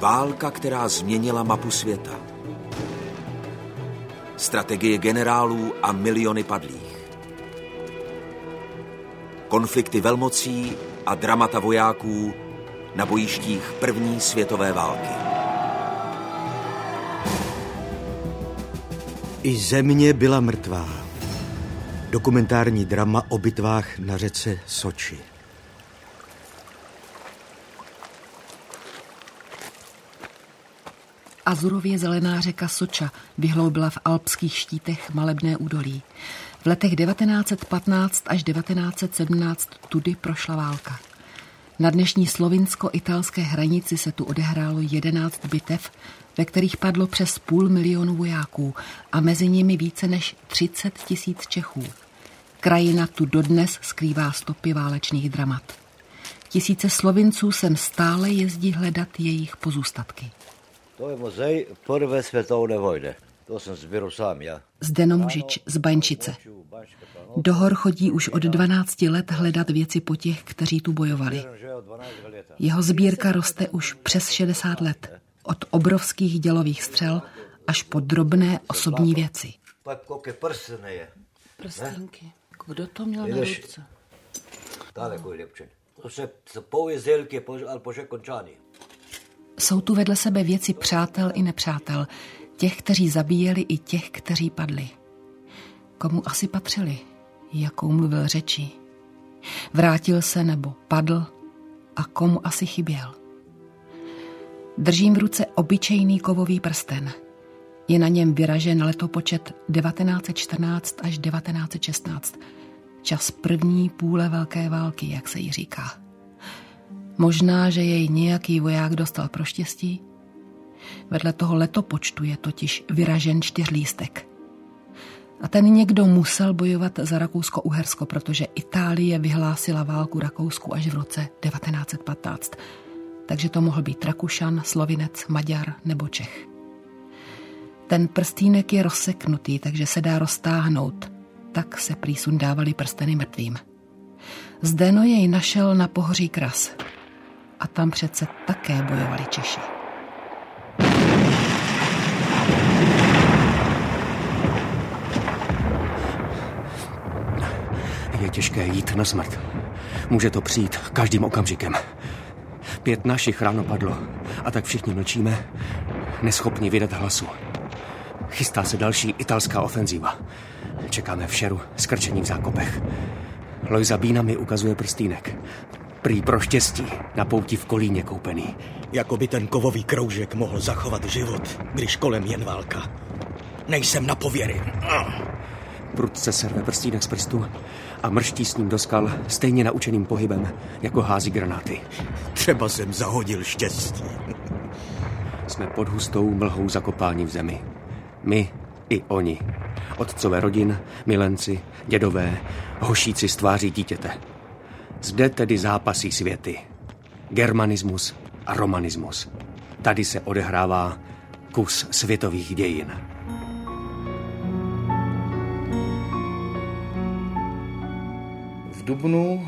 Válka, která změnila mapu světa. Strategie generálů a miliony padlých. Konflikty velmocí a dramata vojáků na bojištích první světové války. I země byla mrtvá. Dokumentární drama o bitvách na řece Soči. Azurově zelená řeka Soča vyhloubila v alpských štítech malebné údolí. V letech 1915 až 1917 tudy prošla válka. Na dnešní slovinsko-italské hranici se tu odehrálo 11 bitev, ve kterých padlo přes 500 000 vojáků a mezi nimi více než 30 000 Čechů. Krajina tu dodnes skrývá stopy válečných dramat. Tisíce Slovinců sem stále jezdí hledat jejich pozůstatky. To je muzej prvé světové vojny. To jsem sbíral sám, já. Zdeno Mužič z Baňčice. Do hor chodí už od 12 let hledat věci po těch, kteří tu bojovali. Jeho sbírka roste už přes 60 let. Od obrovských dělových střel až po drobné osobní věci. Prstínky. Kdo to měl na ruce? Jsou tu vedle sebe věci přátel i nepřátel, těch, kteří zabíjeli, i těch, kteří padli. Komu asi patřili? Jakou mluvil řečí? Vrátil se nebo padl? A komu asi chyběl? Držím v ruce obyčejný kovový prsten. Je na něm vyražen letopočet 1914 až 1916. Čas první půle velké války, jak se jí říká. Možná, že jej nějaký voják dostal pro štěstí. Vedle toho letopočtu je totiž vyražen 4lístek. A ten někdo musel bojovat za Rakousko-Uhersko, protože Itálie vyhlásila válku Rakousku až v roce 1915. Takže to mohl být Rakušan, Slovinec, Maďar nebo Čech. Ten prstýnek je rozseknutý, takže se dá roztáhnout. Tak se prý sundávali prsteny mrtvým. Zdeno jej našel na pohoří Kras. A tam přece také bojovali Češi. Je těžké jít na smrt. Může to přijít každým okamžikem. 5 našich ráno padlo a tak všichni mlčíme, neschopni vydat hlasu. Chystá se další italská ofenzíva. Čekáme v šeru, skrčení v zákopech. Lojza Bína mi ukazuje prstýnek. Prý pro štěstí, na pouti v Kolíně koupený. Jako by ten kovový kroužek mohl zachovat život, když kolem jen válka. Nejsem na pověry. Prudce serve prstýnek z prstu a mrští s ním do skal stejně naučeným pohybem, jako hází granáty. Třeba jsem zahodil štěstí. Jsme pod hustou mlhou zakopáni v zemi. My i oni. Otcové rodin, milenci, dědové, hošíci z tváří dítěte. Zde tedy zápasí světy. Germanismus a romanismus. Tady se odehrává kus světových dějin. V dubnu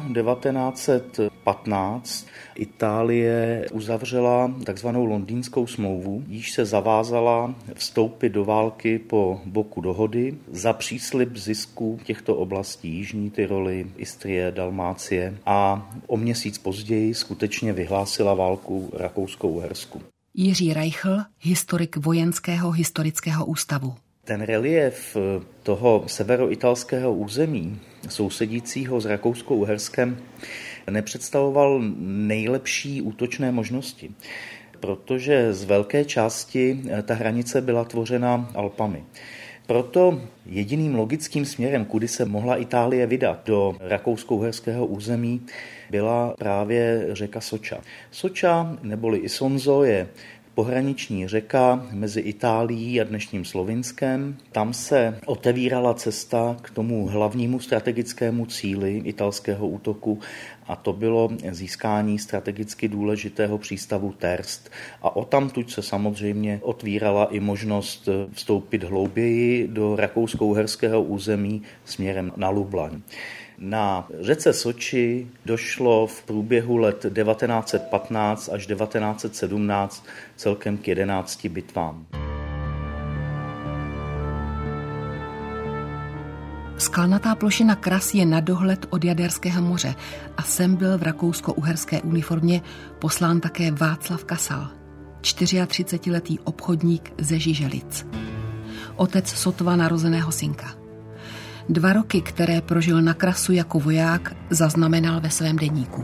1915 Itálie uzavřela takzvanou londýnskou smlouvu, jíž se zavázala vstoupit do války po boku dohody za příslib zisku těchto oblastí Jižní Tyroly, Istrie, Dalmácie a o měsíc později skutečně vyhlásila válku Rakousko-Uhersku. Jiří Reichl, historik Vojenského historického ústavu. Ten relief toho severoitalského území, sousedícího s Rakousko-Uherskem, nepředstavoval nejlepší útočné možnosti, protože z velké části ta hranice byla tvořena Alpami. Proto jediným logickým směrem, kudy se mohla Itálie vydat do rakousko-uherského území, byla právě řeka Soča. Soča, neboli Isonzo, je pohraniční řeka mezi Itálií a dnešním Slovinskem. Tam se otevírala cesta k tomu hlavnímu strategickému cíli italského útoku a to bylo získání strategicky důležitého přístavu Terst. A odtamtud se samozřejmě otvírala i možnost vstoupit hlouběji do rakousko-uherského území směrem na Lublaň. Na řece Soči došlo v průběhu let 1915 až 1917 celkem k 11 bitvám. Skalnatá plošina Kras je na dohled od Jaderského moře a sem byl v rakousko-uherské uniformě poslán také Václav Kasal, 34letý obchodník ze Žiželic. Otec sotva narozeného synka. 2 roky, které prožil na Krasu jako voják, zaznamenal ve svém deníku.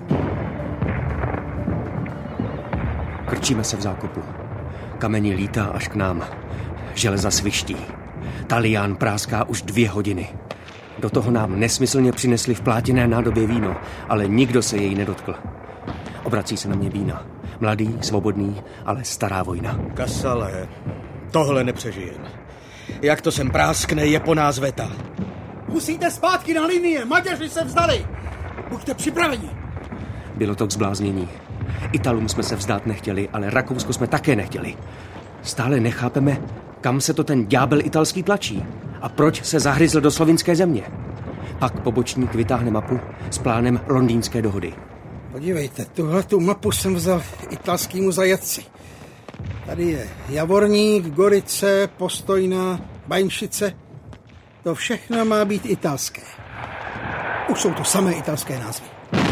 Krčíme se v zákopu. Kamení lítá až k nám. Železa sviští. Talián práská už 2 hodiny. Do toho nám nesmyslně přinesli v plátěné nádobě víno, ale nikdo se jej nedotkl. Obrací se na mě Bína. Mladý, svobodný, ale stará vojna. Kasale, tohle nepřežijem. Jak to sem práskne, je po nás veta. Musíte zpátky na linie, Maďaři se vzdali. Buďte připraveni. Bylo to k zbláznění. Italům jsme se vzdát nechtěli, ale Rakousko jsme také nechtěli. Stále nechápeme, kam se to ten ďábel italský tlačí a proč se zahryzl do slovinské země. Pak pobočník vytáhne mapu s plánem londýnské dohody. Podívejte, tuhletu mapu jsem vzal italskýmu zajatci. Tady je Javorník, Gorice, Postojna, Baňšice. To všechno má být italské. Už jsou to samé italské názvy.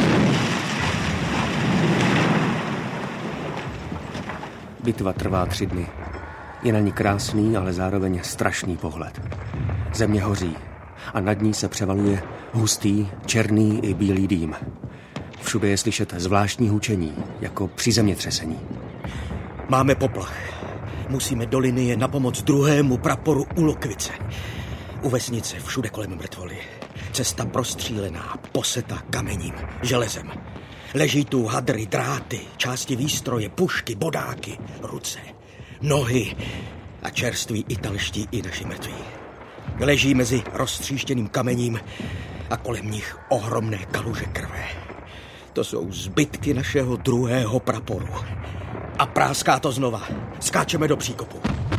Bitva trvá 3 dny. Je na ní krásný, ale zároveň strašný pohled. Země hoří a nad ní se převaluje hustý, černý i bílý dým. Všude je slyšet zvláštní hučení, jako při zemětřesení. Máme poplach. Musíme do linie na pomoc druhému praporu u Lokvice. U vesnice všude kolem mrtvoly. Cesta prostřílená, poseta kamením, železem. Leží tu hadry, dráty, části výstroje, pušky, bodáky, ruce, nohy a čerství italští i naši mrtví. Leží mezi roztříštěným kamením a kolem nich ohromné kaluže krve. To jsou zbytky našeho druhého praporu. A práská to znova. Skáčeme do příkopu.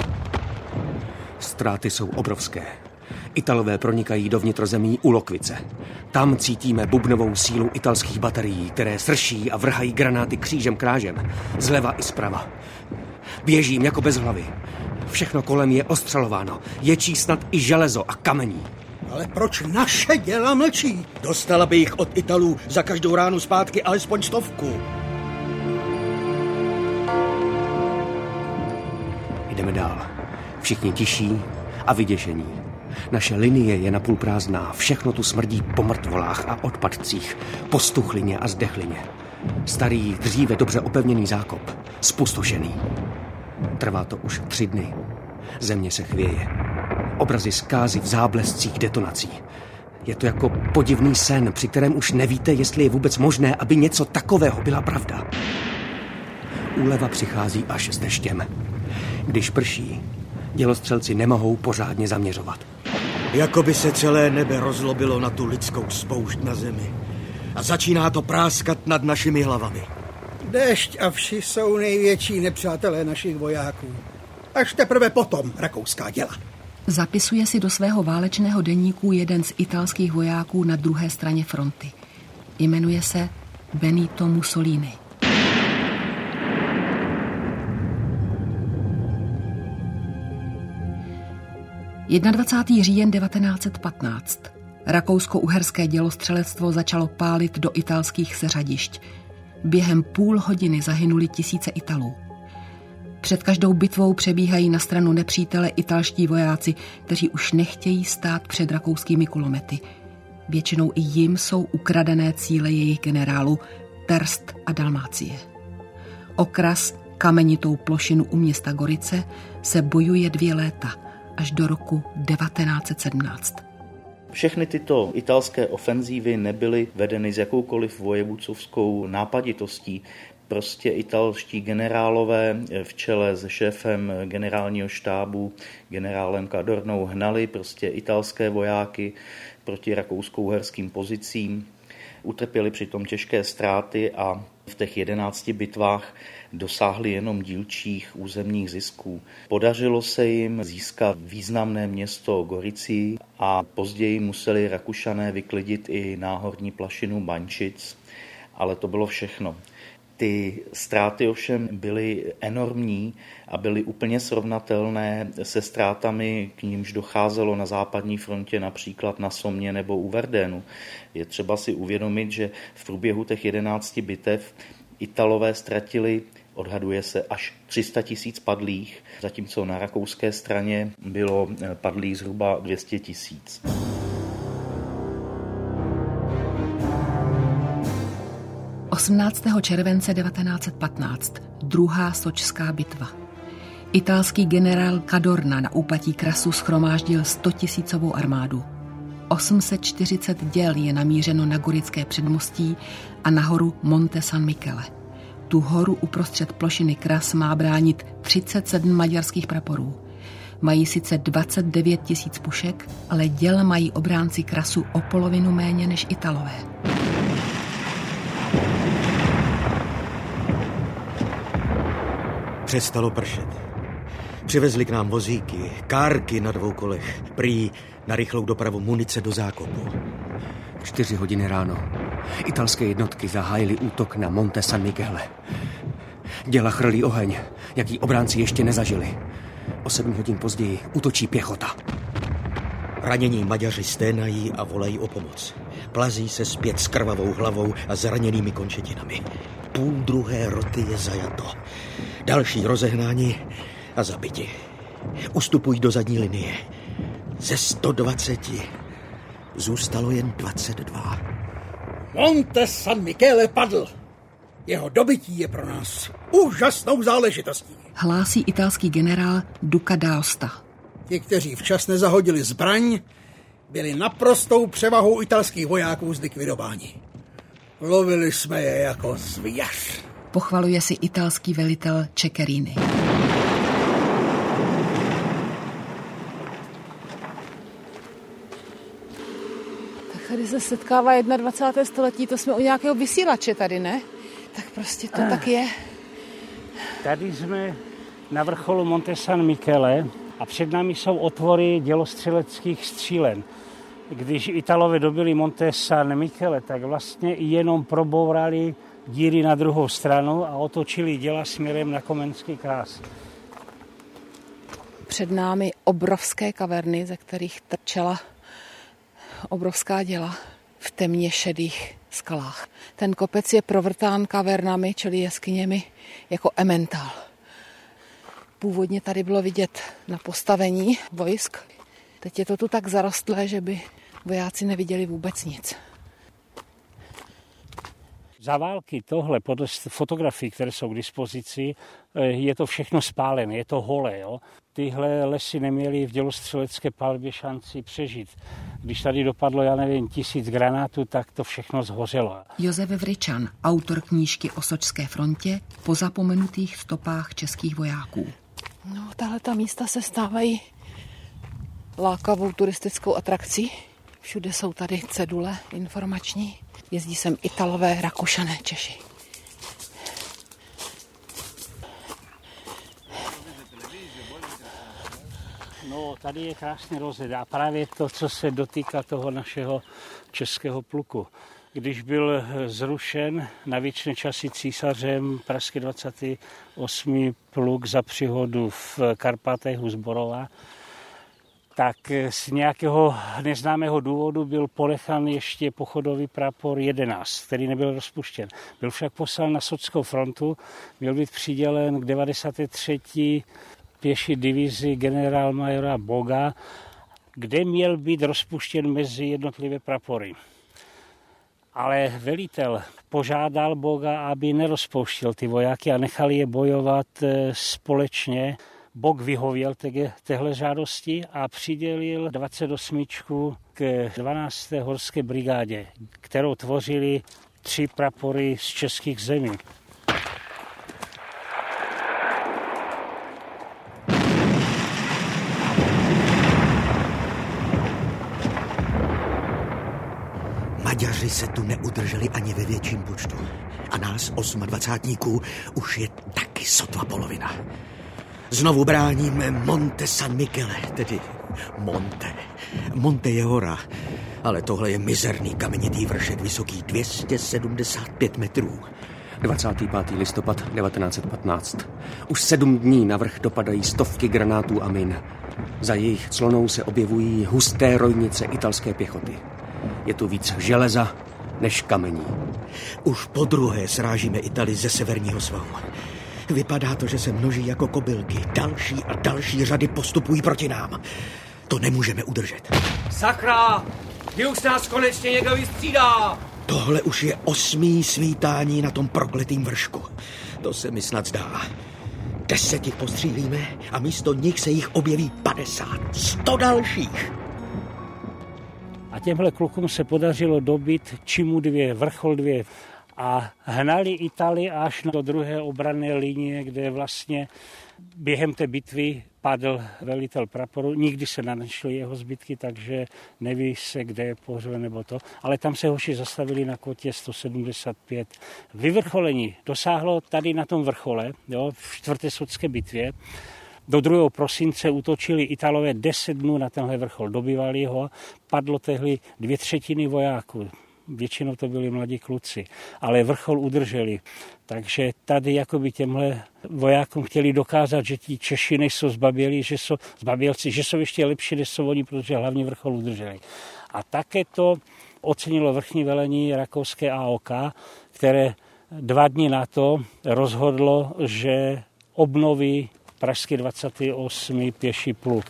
Ztráty jsou obrovské. Italové pronikají do vnitrozemí u Lokvice. Tam cítíme bubnovou sílu italských baterií, které srší a vrhají granáty křížem krážem. Zleva i zprava. Běžím jako bez hlavy. Všechno kolem je ostřelováno. Ječí snad i železo a kamení. Ale proč naše děla mlčí? Dostala by jich od Italů za každou ránu zpátky alespoň 100. Jdeme dál. Všichni tiší a vyděšení. Naše linie je napůl prázdná. Všechno tu smrdí po mrtvolách a odpadcích, po stuchlině a zdechlině. Starý, dříve dobře opevněný zákop. Spustošený. Trvá to už 3 dny. Země se chvěje. Obrazy zkázy v záblescích detonací. Je to jako podivný sen, při kterém už nevíte, jestli je vůbec možné, aby něco takového byla pravda. Úleva přichází až s deštěm. Když prší, dělostřelci nemohou pořádně zaměřovat. Jakoby se celé nebe rozlobilo na tu lidskou spoušť na zemi. A začíná to práskat nad našimi hlavami. Déšť a vši jsou největší nepřátelé našich vojáků. Až teprve potom rakouská děla. Zapisuje si do svého válečného deníku jeden z italských vojáků na druhé straně fronty. Jmenuje se Benito Mussolini. Je 21. říjen 1915. Rakousko-uherské dělostřelectvo začalo pálit do italských seřadišť. Během půl hodiny zahynuli tisíce Italů. Před každou bitvou přebíhají na stranu nepřítele italští vojáci, kteří už nechtějí stát před rakouskými kulomety. Většinou i jim jsou ukradené cíle jejich generálů Terst a Dalmácie. O Kras, kamenitou plošinu u města Gorice, se bojuje 2 léta, až do roku 1917. Všechny tyto italské ofenzívy nebyly vedeny s jakoukoliv vojevůdcovskou nápaditostí. Prostě italští generálové v čele s šéfem generálního štábu, generálem Cadornou, hnali prostě italské vojáky proti rakousko-uherským pozicím. Utrpěli přitom těžké ztráty a v těch 11 bitvách dosáhli jenom dílčích územních zisků. Podařilo se jim získat významné město Gorici a později museli Rakušané vyklidit i náhorní plašinu Baňšic, ale to bylo všechno. Ty ztráty ovšem byly enormní a byly úplně srovnatelné se ztrátami, k nímž docházelo na západní frontě, například na Somě nebo u Verdénu. Je třeba si uvědomit, že v průběhu těch 11 bitev Italové ztratili, odhaduje se, až 300 000 padlých, zatímco na rakouské straně bylo padlých zhruba 200 000. 18. července 1915. Druhá sočská bitva. Italský generál Cadorna na úpatí Krasu shromáždil 100 000 armádu. 840 děl je namířeno na gorické předmostí a na horu Monte San Michele. Tu horu uprostřed plošiny Kras má bránit 37 maďarských praporů. Mají sice 29 000 pušek, ale děl mají obránci Krasu o polovinu méně než Italové. Přestalo pršet. Přivezli k nám vozíky, kárky na 2 kolech, prý na rychlou dopravu munice do zákopu. 4 hodiny ráno. Italské jednotky zahájily útok na Monte San Michele. Děla chrlí oheň, jaký obránci ještě nezažili. O 7 hodin později útočí pěchota. Ranění Maďaři sténají a volají o pomoc. Plazí se zpět s krvavou hlavou a zraněnými končetinami. 1/2 roty je zajato. Další rozehnání a zabiti. Ustupují do zadní linie. Ze 120 zůstalo jen 22. Monte San Michele padl. Jeho dobytí je pro nás úžasnou záležitostí. Hlásí italský generál Duca d'Aosta. Ti, kteří včas nezahodili zbraň, byli naprostou převahou italských vojáků zlikvidováni. Lovili jsme je jako zvěř. Pochvaluje si italský velitel Cecherini. Tak tady se setkává 21. století, to jsme u nějakého vysílače tady, ne? Tak prostě to tak je. Tady jsme na vrcholu Monte San Michele a před námi jsou otvory dělostřeleckých střílen. Když Italové dobili Monte San Michele, tak vlastně jenom probourali díry na druhou stranu a otočili děla směrem na Komenský Krás. Před námi obrovské kaverny, ze kterých trčela obrovská děla v temně šedých skalách. Ten kopec je provrtán kavernami, čili jeskyněmi, jako ementál. Původně tady bylo vidět na postavení vojsk. Teď je to tu tak zarostlé, že by vojáci neviděli vůbec nic. Za války tohle, podle fotografií, které jsou k dispozici, je to všechno spálené, je to holé. Jo? Tyhle lesy neměly v dělostřelecké palbě šanci přežít. Když tady dopadlo, 1000 granátů, tak to všechno zhořelo. Josef Vryčan, autor knížky o sočské frontě po zapomenutých stopách českých vojáků. No, tahleta místa se stávají lákavou turistickou atrakcí. Všude jsou tady cedule informační. Jezdí sem Italové, Rakušané, Češi. No, tady je krásný rozhled a právě to, co se dotýká toho našeho českého pluku. Když byl zrušen na věčné časy císařem pražský 28. pluk za příhodu v Karpatech u Zborova, tak z nějakého neznámého důvodu byl ponechán ještě pochodový prapor 11, který nebyl rozpuštěn. Byl však poslán na sočskou frontu, měl být přidělen k 93. pěší divizi generálmajora Boga, kde měl být rozpuštěn mezi jednotlivé prapory. Ale velitel požádal Boga, aby nerozpouštěl ty vojáky a nechal je bojovat společně. Bog vyhověl téhle žádosti a přidělil 28. k 12. horské brigádě, kterou tvořili 3 prapory z českých zemí. Maďaři Maďaři se tu neudrželi ani ve větším počtu. A nás 28 už je taky sotva polovina. Znovu bráníme Monte San Michele, tedy Monte. Monte je hora, ale tohle je mizerný kamenitý vršek vysoký 275 metrů. 25. listopad 1915. Už 7 dní na vrch dopadají stovky granátů a min. Za jejich clonou se objevují husté rojnice italské pěchoty. Je tu víc železa než kamení. Už podruhé srážíme Itali ze severního svahu. Vypadá to, že se množí jako kobylky. Další a další řady postupují proti nám. To nemůžeme udržet. Sakra! Kdy už nás konečně někdo vystřídá? Tohle už je 8. svítání na tom prokletým vršku. To se mi snad zdá. 10 jich postřílíme a místo nich se jich objeví 50. 100 dalších. A těmhle klukům se podařilo dobit Čimu 2, vrchol 2 a hnali Itálii až do druhé obranné linie, kde vlastně během té bitvy padl velitel praporu. Nikdy se nenašly jeho zbytky, takže neví se, kde je pohřben nebo to. Ale tam se hoši zastavili na kotě 175. Vyvrcholení dosáhlo tady na tom vrchole, v 4. sudské bitvě. Do 2. prosince útočili Italové 10 dnů na tenhle vrchol, dobývali ho, padlo tehdy 2/3 vojáků. Většinou to byli mladí kluci, ale vrchol udrželi. Takže tady jakoby těmhle vojákům chtěli dokázat, že ti Češi nejsou zbabělí, že jsou zbabělci, že jsou ještě lepší, než jsou oni, protože hlavní vrchol udrželi. A také to ocenilo vrchní velení rakouské AOK, které 2 dny na to rozhodlo, že obnoví pražský 28. pěší pluk.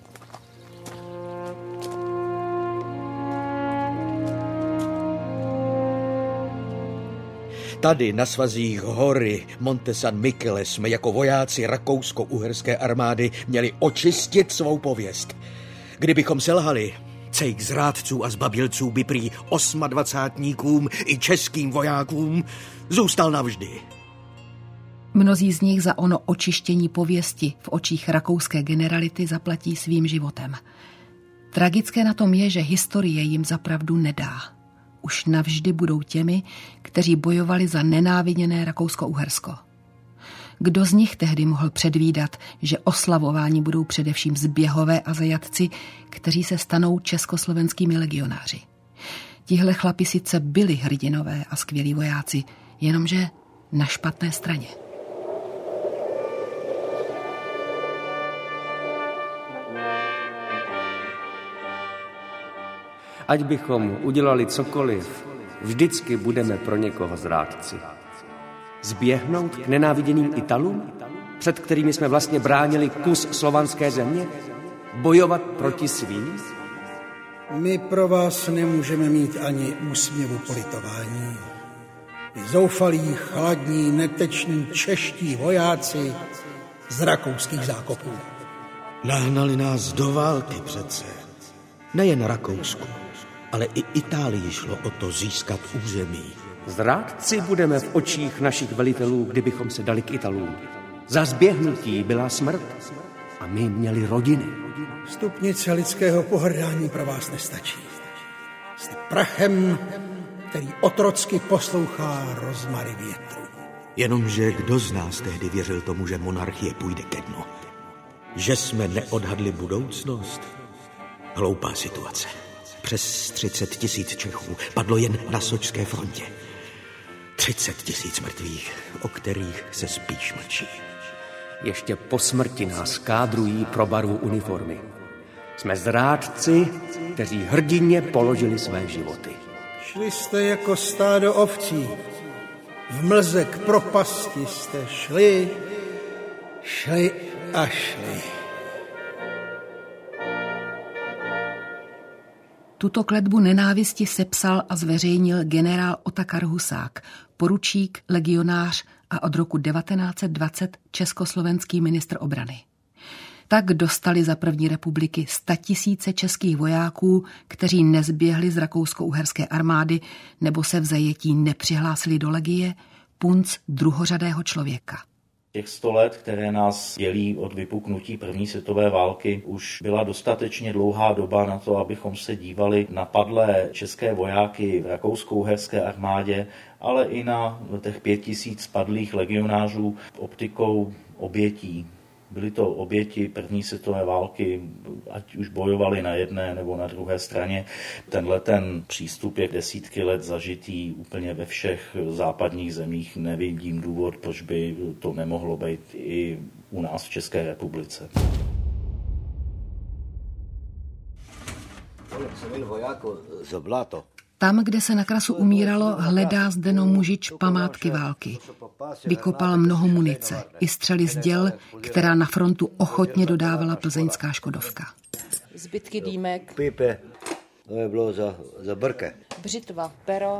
Tady na svazích hory Monte San Michele jsme jako vojáci rakousko-uherské armády měli očistit svou pověst. Kdybychom selhali, cejk zrádců a zbabělců by prý 28 i českým vojákům zůstal navždy. Mnozí z nich za ono očištění pověsti v očích rakouské generality zaplatí svým životem. Tragické na tom je, že historie jim zapravdu nedá. Už navždy budou těmi, kteří bojovali za nenáviděné Rakousko-Uhersko. Kdo z nich tehdy mohl předvídat, že oslavováni budou především zběhové a zajatci, kteří se stanou československými legionáři? Tihle chlapi sice byli hrdinové a skvělí vojáci, jenomže na špatné straně. Ať bychom udělali cokoliv, vždycky budeme pro někoho zrádci. Zběhnout k nenáviděným Italům, před kterými jsme vlastně bránili kus slovanské země? Bojovat proti svým? My pro vás nemůžeme mít ani úsměvu politování. Vy zoufalí, chladní, neteční čeští vojáci z rakouských zákopů. Nahnali nás do války přece. Nejen Rakousku, ale i Itálii šlo o to získat území. Zrádci budeme v očích našich velitelů, kdybychom se dali k Italům. Za zběhnutí byla smrt a my měli rodiny. Stupnice lidského pohrdání pro vás nestačí. Jste prachem, který otrocky poslouchá rozmary větru. Jenomže kdo z nás tehdy věřil tomu, že monarchie půjde ke dnu? Že jsme neodhadli budoucnost? Hloupá situace. Přes 30 000 Čechů padlo jen na Sočské frontě. 30 000 mrtvých, o kterých se spíš mlčí. Ještě po smrti nás kádrují pro barvu uniformy. Jsme zrádci, kteří hrdinně položili své životy. Šli jste jako stádo ovcí. V mlze k propasti jste šli a šli. Tuto kletbu nenávisti sepsal a zveřejnil generál Otakar Husák, poručík, legionář a od roku 1920 československý ministr obrany. Tak dostali za první republiky 100 000 českých vojáků, kteří nezběhli z rakousko-uherské armády nebo se v zajetí nepřihlásili do legie, punc druhořadého člověka. Těch 100 let, které nás dělí od vypuknutí první světové války, už byla dostatečně dlouhá doba na to, abychom se dívali na padlé české vojáky v rakousko-uherské armádě, ale i na těch 5000 padlých legionářů optikou obětí. Byly to oběti první světové války, ať už bojovali na jedné nebo na druhé straně. Ten přístup je desítky let zažitý úplně ve všech západních zemích. Nevidím důvod, proč by to nemohlo být i u nás v České republice. Tam, kde se na Krasu umíralo, hledá Zdeno Mužič památky války. Vykopal mnoho munice i střely z děl, která na frontu ochotně dodávala plzeňská Škodovka. Zbytky dýmek. Pípe, to je bylo za brke. Břitva, pero.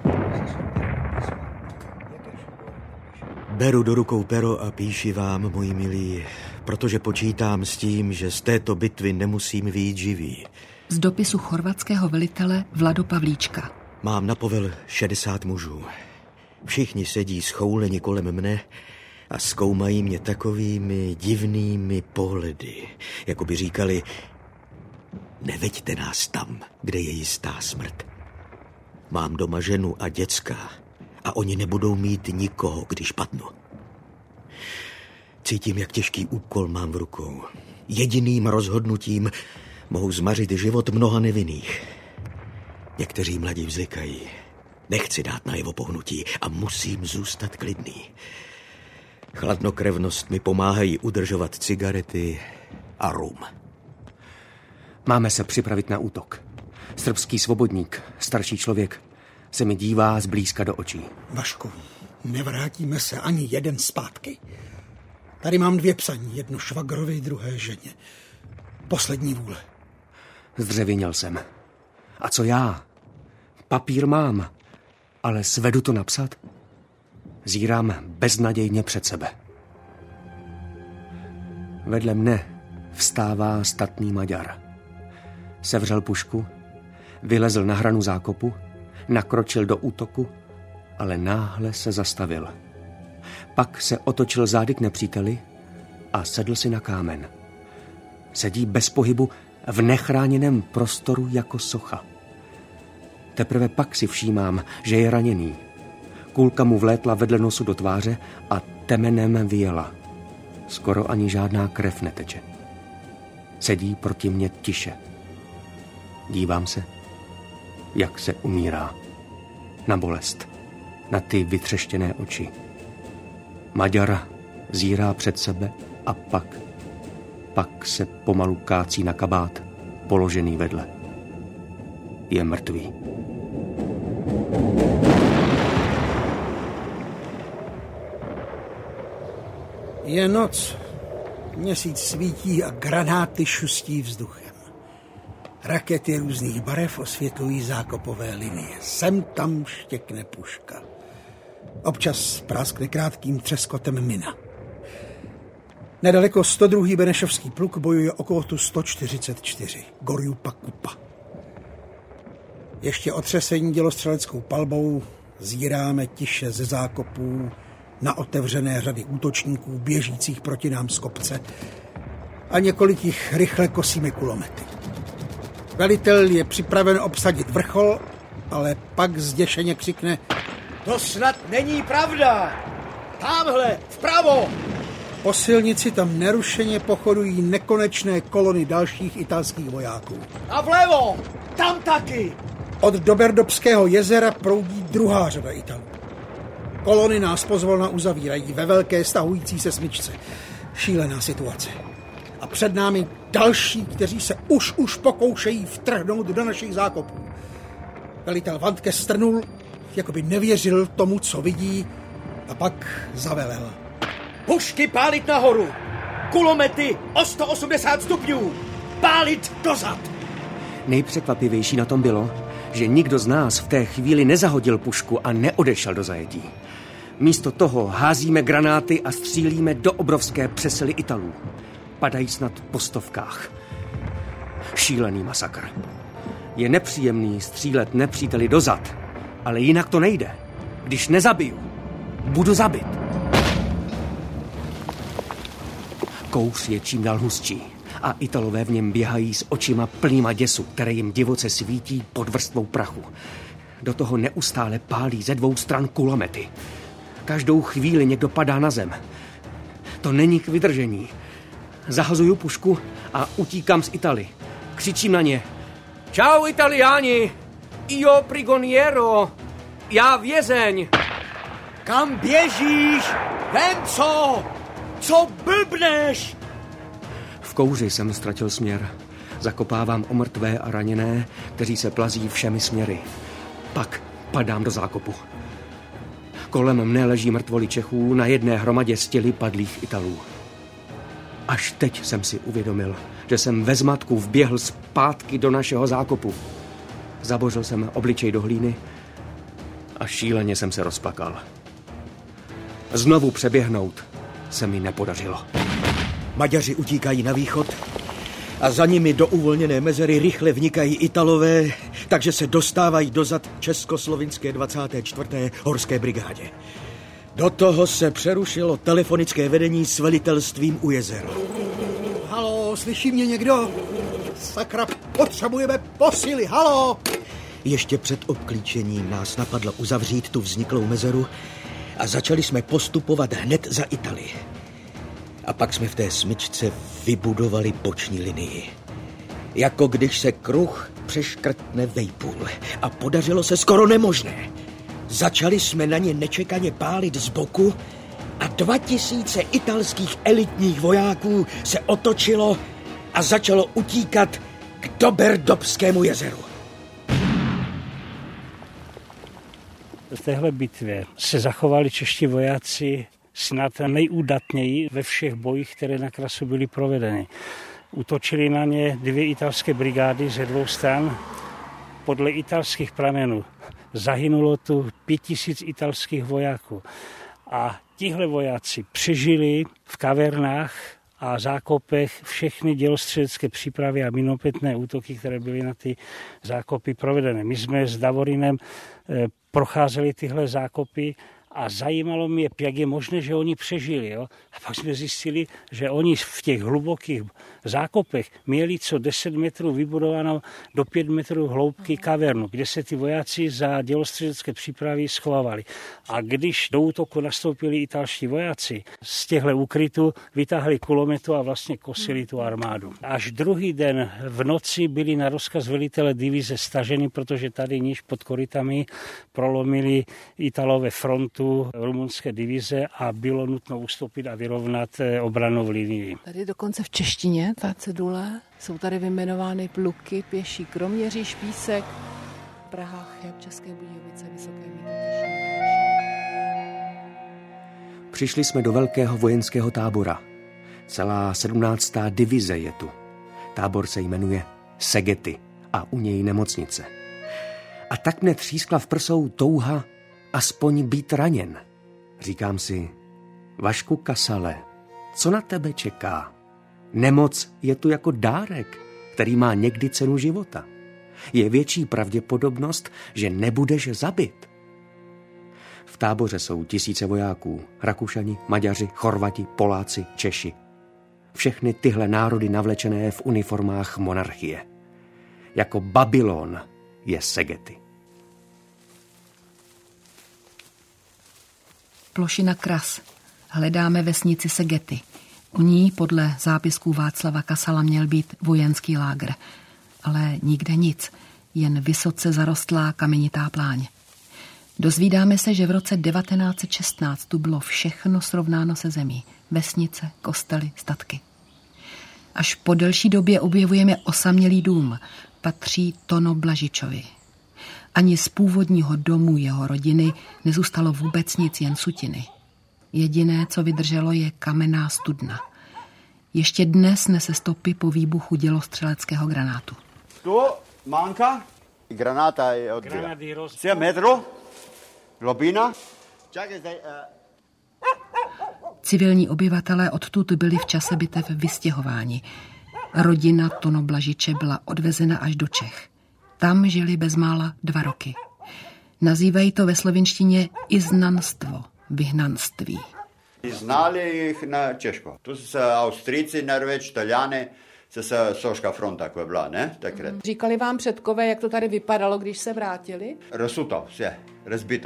Beru do rukou pero a píši vám, moji milí, protože počítám s tím, že z této bitvy nemusím vyjít živý. Z dopisu chorvatského velitele Vlado Pavlíčka. Mám na povel 60 mužů. Všichni sedí schouleni kolem mne a zkoumají mě takovými divnými pohledy, jako by říkali, neveďte nás tam, kde je jistá smrt. Mám doma ženu a děcka a oni nebudou mít nikoho, když padnu. Cítím, jak těžký úkol mám v rukou. Jediným rozhodnutím mohu zmařit život mnoha nevinných. Někteří mladí vzlikají. Nechci dát najevo pohnutí a musím zůstat klidný. Chladnokrevnost mi pomáhají udržovat cigarety a rum. Máme se připravit na útok. Srbský svobodník, starší člověk, se mi dívá zblízka do očí. Vašku, nevrátíme se ani jeden zpátky. Tady mám 2 psaní, jedno švagrovi, druhé ženě. Poslední vůle. Zdřevěněl jsem. A co já? Papír mám, ale svedu to napsat? Zírám beznadějně před sebe. Vedle mne vstává statný Maďar. Sevřel pušku, vylezl na hranu zákopu, nakročil do útoku, ale náhle se zastavil. Pak se otočil zády k nepříteli a sedl si na kámen. Sedí bez pohybu v nechráněném prostoru jako socha. Teprve pak si všímám, že je raněný. Kulka mu vlétla vedle nosu do tváře a temenem vyjela. Skoro ani žádná krev neteče. Sedí proti mně tiše. Dívám se, jak se umírá. Na bolest, na ty vytřeštěné oči. Maďar zírá před sebe a pak se pomalu kácí na kabát, položený vedle. Je mrtvý. Je noc. Měsíc svítí a granáty šustí vzduchem. Rakety různých barev osvětlují zákopové linie. Sem tam štěkne puška. Občas práskne krátkým třeskotem mina. Nedaleko 102. Benešovský pluk bojuje okolo tu 144. Gorjupa Kupa. Ještě otřesení dělostřeleckou palbou zíráme tiše ze zákopů na otevřené řady útočníků běžících proti nám z kopce a několik jich rychle kosíme kulomety. Velitel je připraven obsadit vrchol, ale pak zděšeně křikne: To snad není pravda! Támhle, vpravo! Po silnici tam nerušeně pochodují nekonečné kolony dalších italských vojáků. A vlevo! Tam taky! Od Doberdobského jezera proudí druhá řada Italů. Kolony nás pozvolna uzavírají ve velké stahující se smyčce. Šílená situace. A před námi další, kteří se už pokoušejí vtrhnout do našich zákopů. Velitel Vantke strnul, jako by nevěřil tomu, co vidí, a pak zavelel. Pušky pálit nahoru! Kulomety o 180 stupňů! Pálit dozad! Nejpřekvapivější na tom bylo, že nikdo z nás v té chvíli nezahodil pušku a neodešel do zajetí. Místo toho házíme granáty a střílíme do obrovské přesily Italů. Padají snad po stovkách. Šílený masakr. Je nepříjemný střílet nepříteli dozad, ale jinak to nejde. Když nezabiju, budu zabit. Kouř je čím dál hustší a Italové v něm běhají s očima plnýma děsu, které jim divoce svítí pod vrstvou prachu. Do toho neustále pálí ze dvou stran kulomety. Každou chvíli někdo padá na zem. To není k vydržení. Zahazuju pušku a utíkám z Italy. Křičím na ně. Čau, Italiáni! Io prigioniero! Já vězeň! Kam běžíš? Vem co? Co blbneš? V kouři jsem ztratil směr. Zakopávám o mrtvé a raněné, kteří se plazí všemi směry. Pak padám do zákopu. Kolem mne leží mrtvoly Čechů na jedné hromadě z těly padlých Italů. Až teď jsem si uvědomil, že jsem ve zmatku vběhl zpátky do našeho zákopu. Zabořil jsem obličej do hlíny a šíleně jsem se rozplakal. Znovu přeběhnout se mi nepodařilo. Maďaři utíkají na východ a za nimi do uvolněné mezery rychle vnikají Italové, takže se dostávají dozad českoslovinské 24. horské brigádě. Do toho se přerušilo telefonické vedení s velitelstvím u jezer. Halo, slyší mě někdo? Sakra, potřebujeme posily, halo! Ještě před obklíčením nás napadlo uzavřít tu vzniklou mezeru a začali jsme postupovat hned za Itali. A pak jsme v té smyčce vybudovali boční linii. Jako když se kruh přeškrtne vejpůl. A podařilo se skoro nemožné. Začali jsme na ně nečekaně pálit z boku a 2000 italských elitních vojáků se otočilo a začalo utíkat k Doberdobskému jezeru. V téhle bitvě se zachovali čeští vojáci snad nejúdatněji ve všech bojích, které na Krasu byly provedeny. Útočili na ně 2 italské brigády ze 2 stran. Podle italských pramenů zahynulo tu 5000 italských vojáků. A tihle vojáci přežili v kavernách a zákopech všechny dělostřelecké přípravy a minopětné útoky, které byly na ty zákopy provedené. My jsme s Davorinem procházeli tyhle zákopy a zajímalo mě, jak je možné, že oni přežili. Jo? A pak jsme zjistili, že oni v těch hlubokých zákopech měli co 10 metrů vybudovanou do 5 metrů hloubky kavernu, kde se ty vojáci za dělostřelecké přípravy schovávali. A když do útoku nastoupili italští vojáci, z těchto úkrytů vytáhli kulometu a vlastně kosili tu armádu. Až druhý den v noci byli na rozkaz velitele divize staženi, protože tady níž pod korytami prolomili Italové frontu rumunské divize a bylo nutno ustoupit a vyrovnat obranou linii. Tady dokonce v češtině ta cedule, jsou tady vyjmenovány Pluky, Pěší, Kroměříž, Písek, Praha, Cheb, České Budějovice, Vysoké Mýto, Těšín. Přišli jsme do velkého vojenského tábora. Celá 17. divize je tu. Tábor se jmenuje Szegety a u něj nemocnice. A tak mne třískla v prsou touha aspoň být raněn. Říkám si, Vašku Kasale, co na tebe čeká? Nemoc je tu jako dárek, který má někdy cenu života. Je větší pravděpodobnost, že nebudeš zabit. V táboře jsou tisíce vojáků, Rakušani, Maďaři, Chorvati, Poláci, Češi. Všechny tyhle národy navlečené v uniformách monarchie. Jako Babylon je Szegety. Plošina Kras. Hledáme vesnici Szegety. U ní podle zápisků Václava Kasala měl být vojenský lágr. Ale nikde nic, jen vysoce zarostlá kamenitá pláň. Dozvídáme se, že v roce 1916 tu bylo všechno srovnáno se zemí. Vesnice, kostely, statky. Až po delší době objevujeme osamělý dům. Patří Tono Blažičovi. Ani z původního domu jeho rodiny nezůstalo vůbec nic, jen sutiny. Jediné, co vydrželo, je kamenná studna. Ještě dnes nese stopy po výbuchu dělostřeleckého granátu. Tu manka, granata je od 3 metru, lobina. Civilní obyvatelé odtud byli v čase bitev vystěhováni. Rodina Tono Blažiče byla odvezena až do Čech. Tam žili bezmála 2 roky. Nazývají to ve slovinštině iznanstvo, vyhnanství. Znali jich na Češko. Tu se Austrijci, Norveč, Italijani, se Soška fronta, koja byla, ne? Takrat. Říkali vám předkové, jak to tady vypadalo, když se vrátili? Rozsuto, vše, rozbito.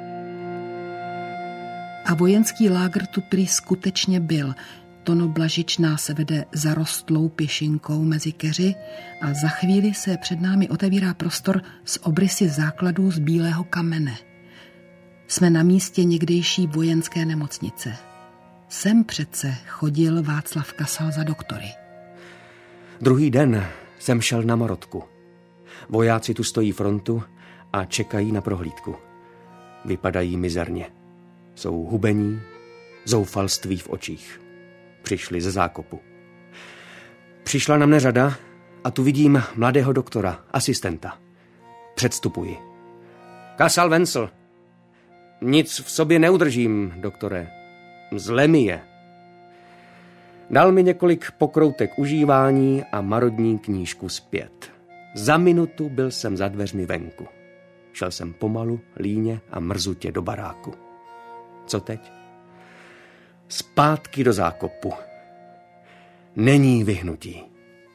A vojenský lágr tu prý skutečně byl. Tono Blažič nás vede zarostlou pěšinkou mezi keři a za chvíli se před námi otevírá prostor s obrysy základů z bílého kamene. Jsme na místě někdejší vojenské nemocnice. Sem přece chodil Václav Kasal za doktory. Druhý den jsem šel na Marotku. Vojáci tu stojí frontu a čekají na prohlídku. Vypadají mizerně. Jsou hubení, zoufalství v očích. Přišli ze zákopu. Přišla na mne řada a tu vidím mladého doktora, asistenta. Předstupuji. Kasal Wenzel. Nic v sobě neudržím, doktore. Zle mi je. Dal mi několik pokroutek užívání a marodní knížku zpět. Za minutu byl jsem za dveřmi venku. Šel jsem pomalu, líně a mrzutě do baráku. Co teď? Zpátky do zákopu. Není vyhnutí.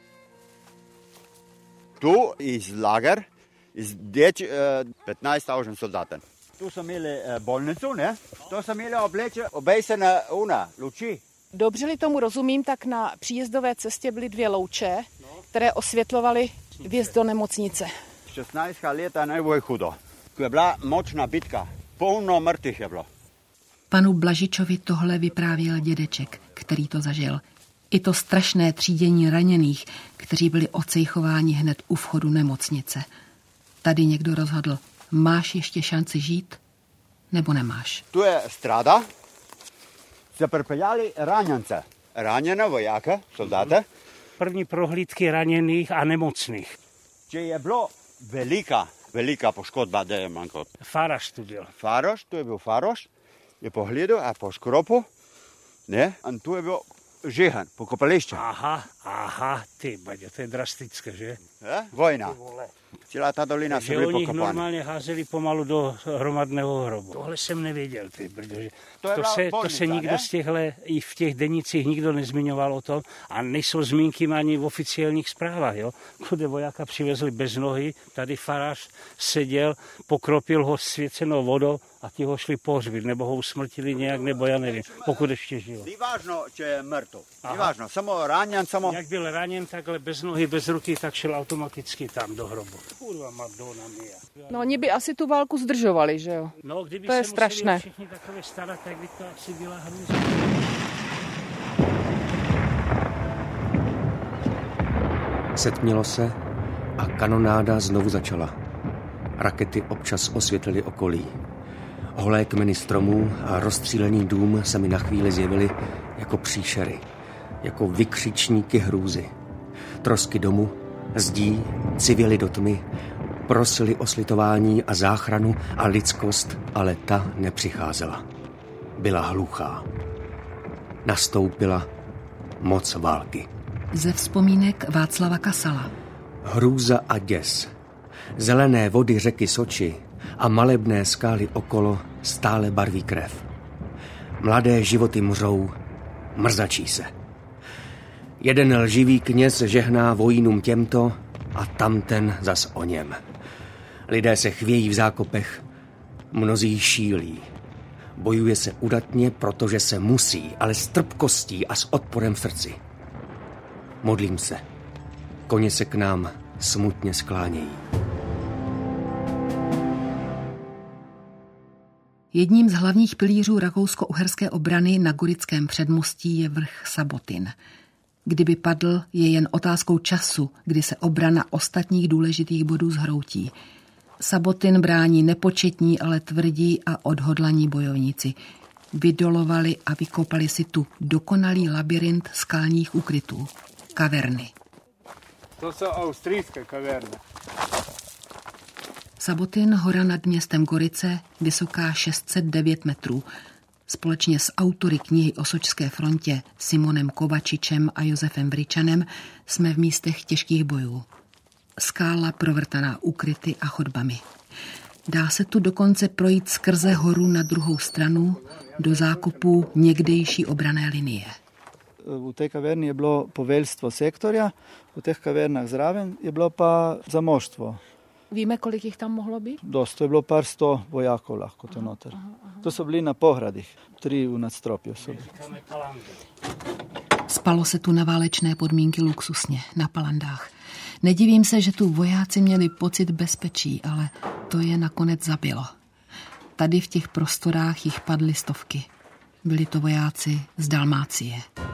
Tu iz lager, iz 15.000 soldaten. Tu jsme měli bolnicu, ne? Tu jsme měli obleče obejsené luči. Dobře-li tomu rozumím, tak na příjezdové cestě byly 2 louče, které osvětlovaly vjezd do nemocnice. 16 let nebylo chudo. To byla močná bitka. Plno mrtvých je bylo. Panu Blažičovi tohle vyprávěl dědeček, který to zažil. I to strašné třídění raněných, kteří byli ocejchováni hned u vchodu nemocnice. Tady někdo rozhodl, máš ještě šanci žít, nebo nemáš. Tu je stráda. Se prpeljali raněnce. Raněné vojáka, soldáte. První prohlídky raněných a nemocných. Že je bylo velika poškodba, kde je manko. Faraš tu byl. Faraš, tu je byl Faraš. Je pohledal a po škropu, ne? A tu je byl žihan, po kopališče. Aha, ty baďo, to je drastické, že? Vojna. Celá ta dolina se byly pokopané. Že oni normálně házeli pomalu do hromadného hrobu. Tohle jsem nevěděl, ty protože to se nikdo z těchto, i v těch denících nikdo nezmiňoval o tom a nejsou zmínky ani v oficiálních zprávách, jo. Kude vojáka přivezli bez nohy, tady farář seděl, pokropil ho svěcenou vodou a ti ho šli pohřbit, nebo ho usmrtili nějak, nebo já nevím, pokud ještě žil. Nevážno, že je mrtvý. Nevážno, samo raněn, Jak byl raněn, takhle bez nohy, bez ruky, tak šel automaticky tam do hrobu. Kurva Madonna mia. No oni by asi tu válku zdržovali, že jo? No, kdyby to je se strašné. Museli všichni takové starat, tak by to asi byla hrůza. Setmělo se a kanonáda znovu začala. Rakety občas osvětlily okolí. Holé kmeny stromů a rozstřílený dům se mi na chvíli zjevily jako příšery, jako vykřičníky hrůzy. Trosky domu, zdí, civěly do tmy, prosili o slitování a záchranu a lidskost, ale ta nepřicházela. Byla hluchá. Nastoupila moc války. Ze vzpomínek Václava Kasala. Hrůza a děs. Zelené vody řeky Soči a malebné skály okolo stále barví krev. Mladé životy mřou, mrzačí se. Jeden lživý kněz žehná vojínům těmto a tamten zas o něm. Lidé se chvějí v zákopech, mnozí šílí. Bojuje se udatně, protože se musí, ale s trpkostí a s odporem v srdci. Modlím se. Koně se k nám smutně sklánějí. Jedním z hlavních pilířů rakousko-uherské obrany na Gorickém předmostí je vrch Sabotin. Kdyby padl, je jen otázkou času, kdy se obrana ostatních důležitých bodů zhroutí. Sabotin brání nepočetní, ale tvrdí a odhodlaní bojovníci. Vydolovali a vykopali si tu dokonalý labyrint skalních úkrytů. Kaverny. To jsou austrijské kaverny. Sabotin, hora nad městem Gorice, vysoká 609 metrů. Společně s autory knihy o Sočské frontě Simonem Kovačičem a Josefem Vryčanem jsme v místech těžkých bojů. Skála provrtaná úkryty a chodbami. Dá se tu dokonce projít skrze horu na druhou stranu do zákopu někdejší obranné linie. V té kaverni je bylo poveljstvo sektorja, v těch kavernách zraven je bylo pa zamoštvo. Víme, kolik jich tam mohlo být? Dost, to je bylo pár 100 vojáků lahko to noter. To jsou byli na pohradích, 3 u nadstropě. Spalo se tu na válečné podmínky luxusně, na palandách. Nedivím se, že tu vojáci měli pocit bezpečí, ale to je nakonec zabilo. Tady v těch prostorách jich padly stovky. Byli to vojáci z Dalmácie.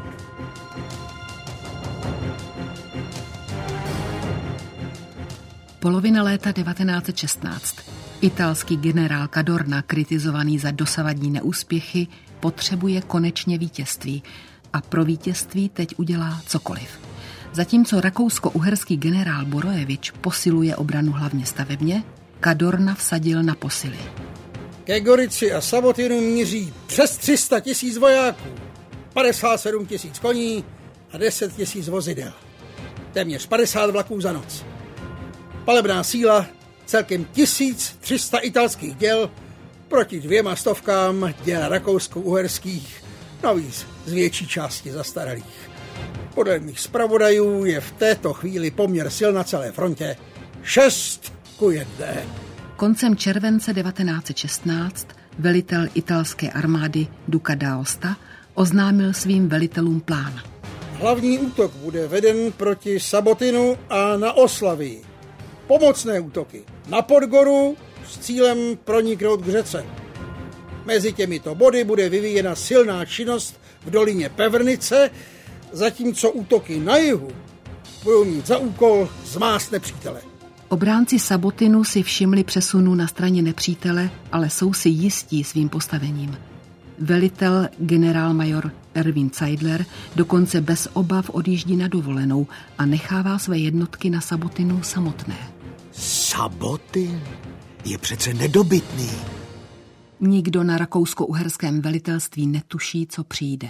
Polovina léta 1916. Italský generál Cadorna, kritizovaný za dosavadní neúspěchy, potřebuje konečně vítězství. A pro vítězství teď udělá cokoliv. Zatímco rakousko-uherský generál Borojevič posiluje obranu hlavně stavebně, Cadorna vsadil na posily. Ke Gorici a Sabotinu míří přes 300 000 vojáků, 57 000 koní a 10 000 vozidel. Téměř 50 vlaků za noc. Palebná síla celkem 1300 italských děl proti 200 děl rakousko-uherských, navíc z větší části zastaralých. Podle mých zpravodajů je v této chvíli poměr sil na celé frontě 6:1. Koncem července 1916 velitel italské armády Duca d'Aosta oznámil svým velitelům plán. Hlavní útok bude veden proti Sabotinu a na Oslavii. Pomocné útoky na Podgoru s cílem proniknout k řece. Mezi těmito body bude vyvíjena silná činnost v dolině Pevrnice, zatímco útoky na jihu budou mít za úkol zmást nepřítele. Obránci Sabotinu si všimli přesunu na straně nepřítele, ale jsou si jistí svým postavením. Velitel generálmajor Erwin Zeidler dokonce bez obav odjíždí na dovolenou a nechává své jednotky na Sabotinu samotné. Sabotin je přece nedobytný. Nikdo na rakousko-uherském velitelství netuší, co přijde.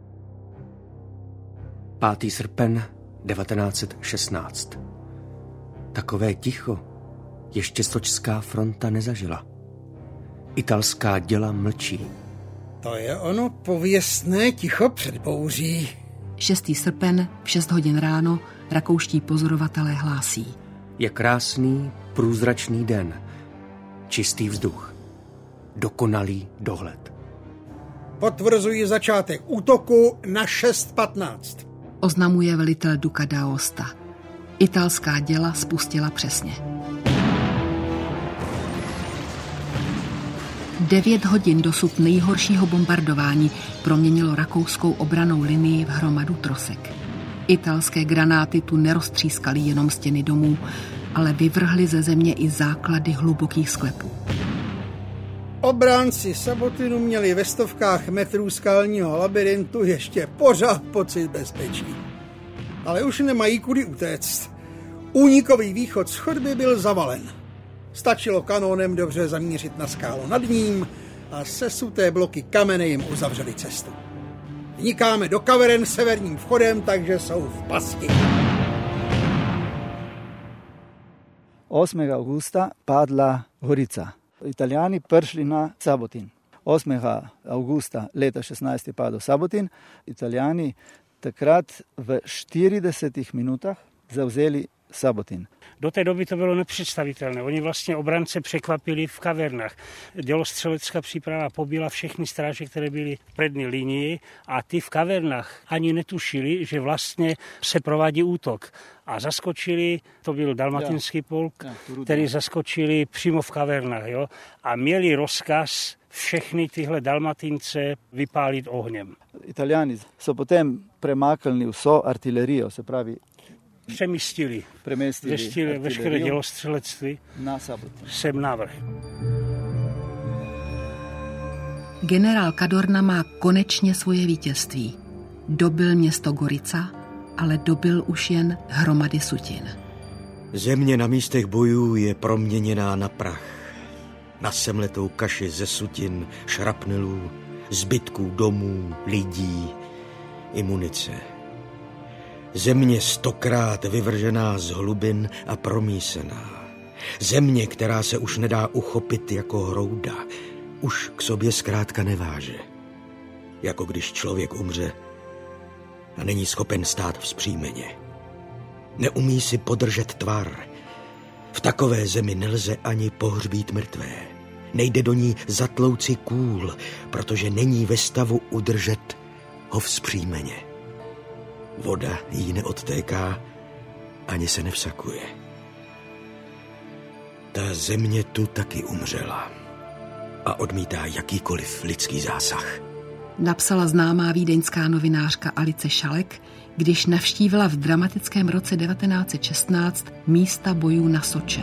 5. srpen 1916. Takové ticho ještě Sočská fronta nezažila. Italská děla mlčí. To je ono pověstné ticho před bouří. 6. srpen v 6 hodin ráno rakouští pozorovatelé hlásí. Je krásný, průzračný den. Čistý vzduch. Dokonalý dohled. Potvrzuji začátek útoku na 6:15. Oznamuje velitel Duca d'Aosta. Italská děla spustila přesně. 9 hodin dosud nejhoršího bombardování proměnilo rakouskou obrannou linii v hromadu trosek. Italské granáty tu neroztřískaly jenom stěny domů, ale vyvrhly ze země i základy hlubokých sklepů. Obránci Sabotinu měli ve stovkách metrů skalního labirintu ještě pořád pocit bezpečí. Ale už nemají kudy utéct. Únikový východ z chodby byl zavalen. Stačilo kanónem dobře zamířit na skálu nad ním a sesuté bloky kamene jim uzavřely cestu. Vnikáme do kaveren severním vchodem, takže jsou v pasti. 8. augusta padla Gorica. Italijani prišli na Sabotin. 8. augusta leta 16 je padel Sabotin. Italijani takrat v 40 minutách zavzeli Sabotin. Do té doby to bylo nepředstavitelné. Oni vlastně obránce překvapili v kavernách. Dělostřelecká příprava pobila všechny stráže, které byly v přední linii a ty v kavernách ani netušili, že vlastně se provádí útok. A zaskočili, to byl dalmatinský polk, který zaskočili přímo v kavernách. Jo? A měli rozkaz všechny tyhle Dalmatince vypálit ohněm. Italijani so potem premaknili vso artilerijo, se pravi přemístili veškeré dělostřelectví na Sabotin. Sem navrch. Generál Cadorna má konečně svoje vítězství. Dobyl město Gorica, ale dobyl už jen hromady sutin. Země na místech bojů je proměněná na prach. Na semletou kaši ze sutin, šrapnelů, zbytků domů, lidí i munice. Země 100krát vyvržená z hlubin a promísená. Země, která se už nedá uchopit jako hrouda, už k sobě zkrátka neváže. Jako když člověk umře a není schopen stát vzpřímeně. Neumí si podržet tvar. V takové zemi nelze ani pohřbít mrtvé. Nejde do ní zatlouci kůl, protože není ve stavu udržet ho vzpřímeně. Voda jí neodtéká, ani se nevsakuje. Ta země tu taky umřela a odmítá jakýkoliv lidský zásah. Napsala známá vídeňská novinářka Alice Šalek, když navštívila v dramatickém roce 1916 místa bojů na Soče.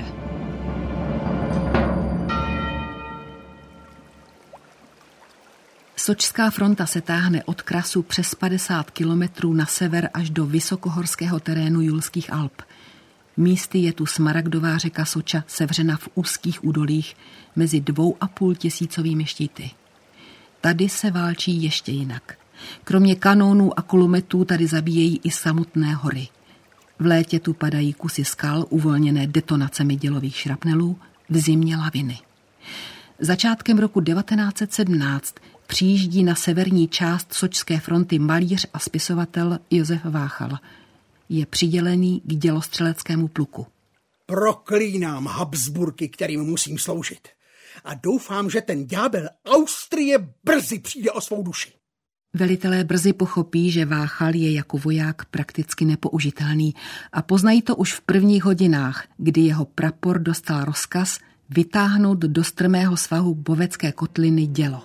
Sočská fronta se táhne od Krasu přes 50 kilometrů na sever až do vysokohorského terénu Julských Alp. Místy je tu smaragdová řeka Soča sevřena v úzkých údolích mezi 2,5 tisícovými štíty. Tady se válčí ještě jinak. Kromě kanónů a kulometů tady zabíjejí i samotné hory. V létě tu padají kusy skal uvolněné detonacemi dělových šrapnelů, v zimě laviny. Začátkem roku 1917 přijíždí na severní část sočské fronty malíř a spisovatel Josef Váchal. Je přidělený k dělostřeleckému pluku. Proklínám Habsburky, kterým musím sloužit. A doufám, že ten ďábel Austrie brzy přijde o svou duši. Velitelé brzy pochopí, že Váchal je jako voják prakticky nepoužitelný a poznají to už v prvních hodinách, kdy jeho prapor dostal rozkaz vytáhnout do strmého svahu Bovecké kotliny dělo.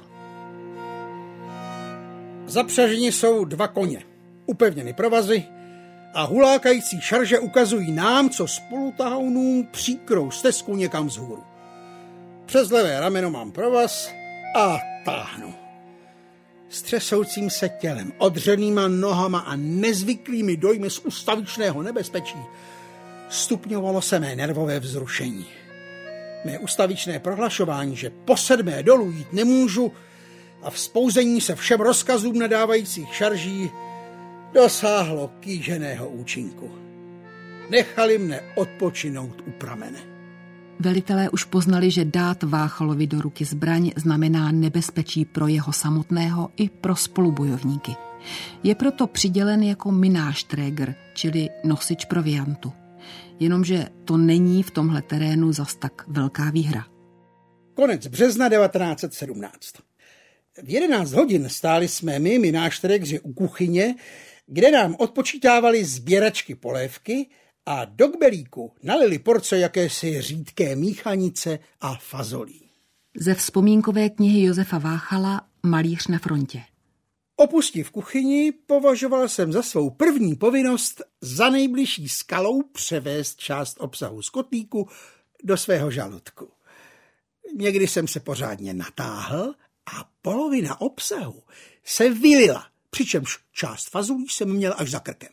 Zapřaženi jsou 2 koně, upevněny provazy a hulákající šarže ukazují nám, co spolutahounům příkrou stezku někam vzhůru. Přes levé rameno mám provaz a táhnu. S třesoucím se tělem, odřenýma nohama a nezvyklými dojmy z ustavičného nebezpečí stupňovalo se mé nervové vzrušení. Mé ustavičné prohlašování, že po 7. dolů jít nemůžu a vzpouzení se všem rozkazům nadávajících šarží dosáhlo kýženého účinku. Nechali mne odpočinout u pramene. Velitelé už poznali, že dát Váchalovi do ruky zbraň znamená nebezpečí pro jeho samotného i pro spolubojovníky. Je proto přidělen jako mináštréger, čili nosič proviantu. Jenomže to není v tomhle terénu zas tak velká výhra. Konec března 1917. V 11 hodin stáli jsme my, mináštregři, u kuchyně, kde nám odpočítávali sběračky polévky a do kbelíku nalili porce jakési řídké míchanice a fazolí. Ze vzpomínkové knihy Josefa Váchala Malíř na frontě. Opustiv kuchyni, považoval jsem za svou první povinnost za nejbližší skalou převést část obsahu z kotlíku do svého žaludku. Někdy jsem se pořádně natáhl a polovina obsahu se vylila, přičemž část fazulí jsem měl až za krkem.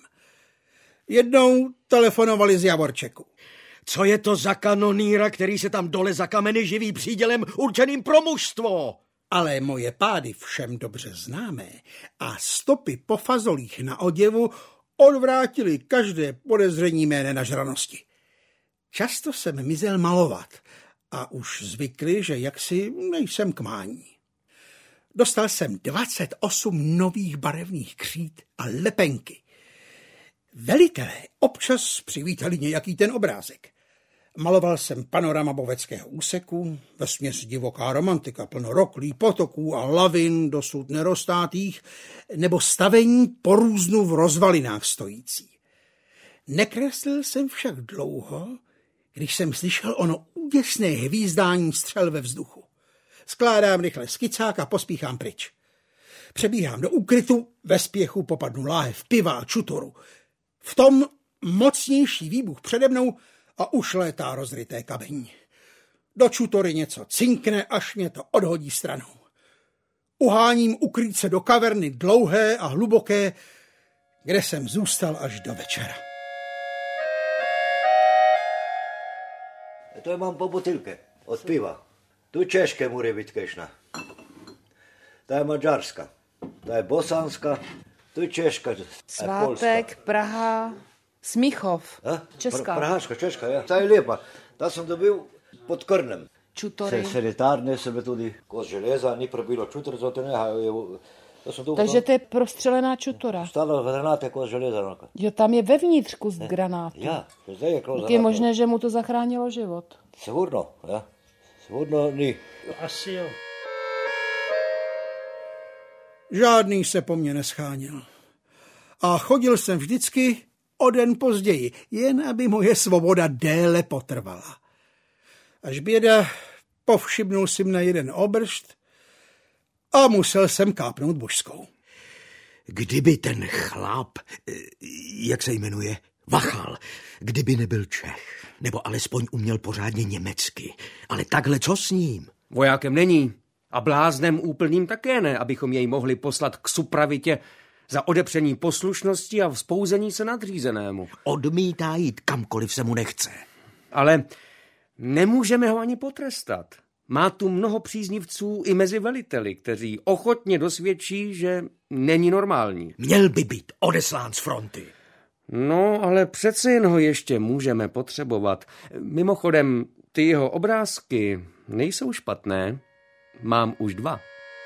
Jednou telefonovali z Javorčeku. Co je to za kanonýra, který se tam dole za kameny živí přídělem určeným pro mužstvo? Ale moje pády všem dobře známé a stopy po fazolích na oděvu odvrátily každé podezření mé nenažranosti. Často jsem mizel malovat a už zvykli, že jaksi nejsem k mání. Dostal jsem 28 nových barevných křít a lepenky. Velitelé občas přivítali nějaký ten obrázek. Maloval jsem panorama Boveckého úseku, vesměs divoká romantika, plno roklí, potoků a lavin dosud neroztátých, nebo stavení porůznu v rozvalinách stojící. Nekreslil jsem však dlouho, když jsem slyšel ono úděsné hvízdání střel ve vzduchu. Skládám rychle skicák a pospíchám pryč. Přebíhám do úkrytu, ve spěchu popadnu láhev piva a čutoru. V tom mocnější výbuch přede mnou a už létá rozryté kamení. Do čutory něco cinkne, až mě to odhodí stranou. Uháním ukrýt se do kaverny dlouhé a hluboké, kde jsem zůstal až do večera. To mám po butylke od piva. Tu Češke může být kešna. Ta je maďarská, ta je bosanská, tu Češka. Svátek, Praha, Smíchov, Česká. Prahaška, Češka, ja. Ta je lijepa. Tam jsem to byl pod Krnem. Čutory. Sanitárne sebe tudy koz železa, ni probilo čutor, to nehajú. Takže to je prostřelená čutora. Stále granát jako z železa. Jo, tam je vevnitř kus granátu. Ja, to je jako je možné, že mu to zachránilo život. Sigurno, ja. Sigurno ni. Asi jo. Žádný se po mně neschánil. A chodil jsem vždycky o den později, jen aby moje svoboda déle potrvala. Až běda, povšimnul jsem na jeden obršt a musel jsem kápnout božskou. Kdyby ten chlap, jak se jmenuje, Vachal, kdyby nebyl Čech, nebo alespoň uměl pořádně německy, ale takhle co s ním? Vojákem není a bláznem úplným také ne, abychom jej mohli poslat k supravitě za odepření poslušnosti a vzpouzení se nadřízenému. Odmítá jít kamkoliv se mu nechce. Ale nemůžeme ho ani potrestat. Má tu mnoho příznivců i mezi veliteli, kteří ochotně dosvědčí, že není normální. Měl by být odeslán z fronty. No, ale přece jen ho ještě můžeme potřebovat. Mimochodem, ty jeho obrázky nejsou špatné. Mám už 2.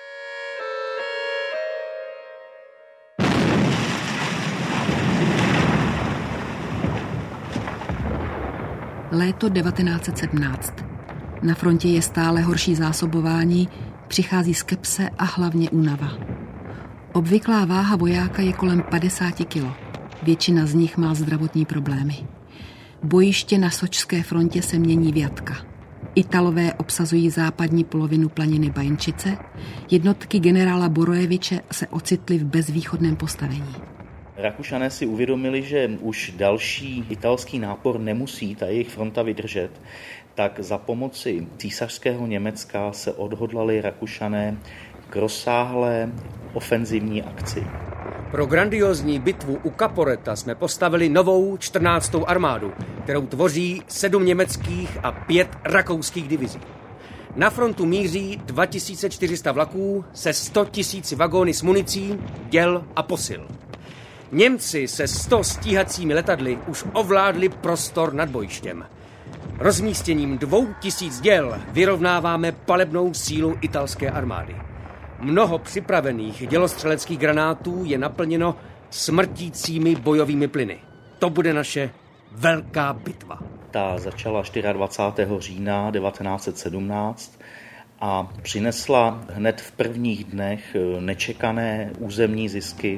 Léto 1917. Na frontě je stále horší zásobování, přichází skepse a hlavně únava. Obvyklá váha vojáka je kolem 50 kg. Většina z nich má zdravotní problémy. Bojiště na sočské frontě se mění v jatka. Italové obsazují západní polovinu planiny Bajnšice, jednotky generála Borojeviče se ocitly v bezvýchodném postavení. Rakušané si uvědomili, že už další italský nápor nemusí ta jejich fronta vydržet, tak za pomoci císařského Německa se odhodlali Rakušané k rozsáhlé ofenzivní akci. Pro grandiózní bitvu u Caporetta jsme postavili novou 14. armádu, kterou tvoří 7 německých a 5 rakouských divizí. Na frontu míří 2400 vlaků se 100 000 vagóny s municí, děl a posil. Němci se 100 stíhacími letadly už ovládli prostor nad bojištěm. Rozmístěním 2000 děl vyrovnáváme palebnou sílu italské armády. Mnoho připravených dělostřeleckých granátů je naplněno smrtícími bojovými plyny. To bude naše velká bitva. Ta začala 24. října 1917 a přinesla hned v prvních dnech nečekané územní zisky.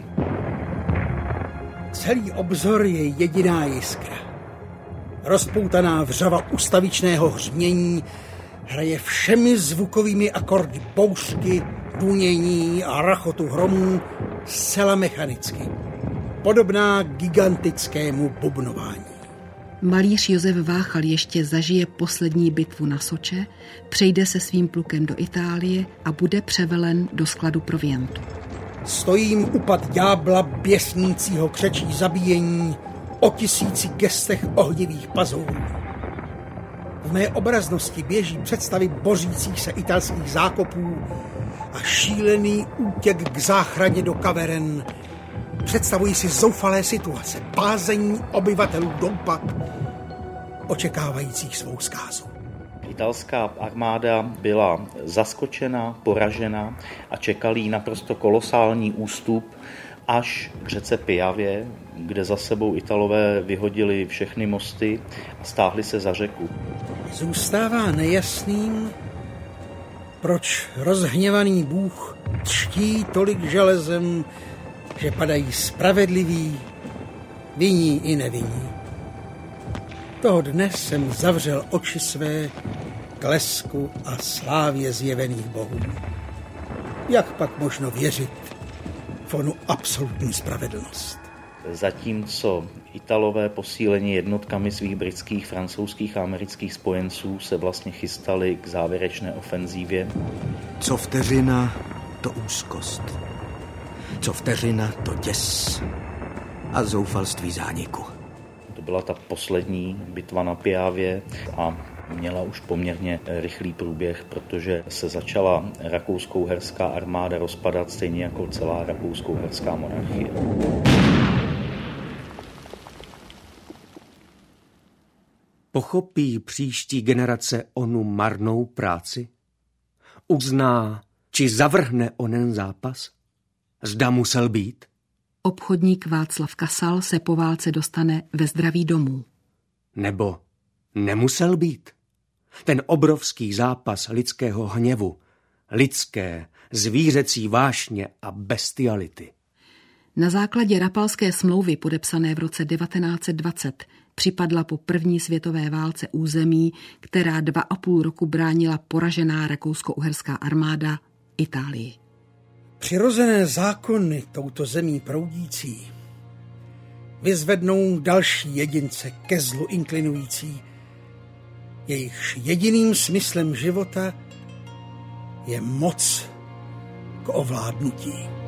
Celý obzor je jediná jiskra. Rozpoutaná vřava ustavičného hřmění hraje všemi zvukovými akordy bouřky, dunění a rachotu hromů zcela mechanicky. Podobná gigantickému bubnování. Malíř Josef Váchal ještě zažije poslední bitvu na Soče, přejde se svým plukem do Itálie a bude převelen do skladu proviantu. Stojím u pad ďábla běsnícího křečí zabíjení o 1000 gestech ohnivých pazourů. V mé obraznosti běží představy bořících se italských zákopů a šílený útěk k záchraně do kaveren. Představují si zoufalé situace, bázení obyvatelů Doupak, očekávajících svou zkázu. Italská armáda byla zaskočena, poražena a čekal jí naprosto kolosální ústup až k řece Piavě, kde za sebou Italové vyhodili všechny mosty a stáhli se za řeku. Zůstává nejasným, proč rozhněvaný Bůh třtí tolik železem, že padají spravedliví, vinní i nevinní. Toho dne jsem zavřel oči své k lesku a slávě zjevených bohů. Jak pak možno věřit v onu absolutní spravedlnost? Zatímco Italové posílení jednotkami svých britských, francouzských a amerických spojenců se vlastně chystali k závěrečné ofenzívě. Co vteřina, to úzkost. Co vteřina, to děs a zoufalství zániku. To byla ta poslední bitva na Piavě a měla už poměrně rychlý průběh, protože se začala rakousko-uherská armáda rozpadat stejně jako celá rakousko-uherská monarchie. Pochopí příští generace onu marnou práci? Uzná, či zavrhne onen zápas? Zda musel být? Obchodník Václav Kasal se po válce dostane ve zdraví domů. Nebo nemusel být? Ten obrovský zápas lidského hněvu, lidské, zvířecí vášně a bestiality. Na základě Rapalské smlouvy podepsané v roce 1920 připadla po první světové válce území, která 2,5 roku bránila poražená rakousko-uherská armáda Itálii. Přirozené zákony touto zemí proudící vyzvednou další jedince ke zlu inklinující, jejichž jediným smyslem života je moc k ovládnutí.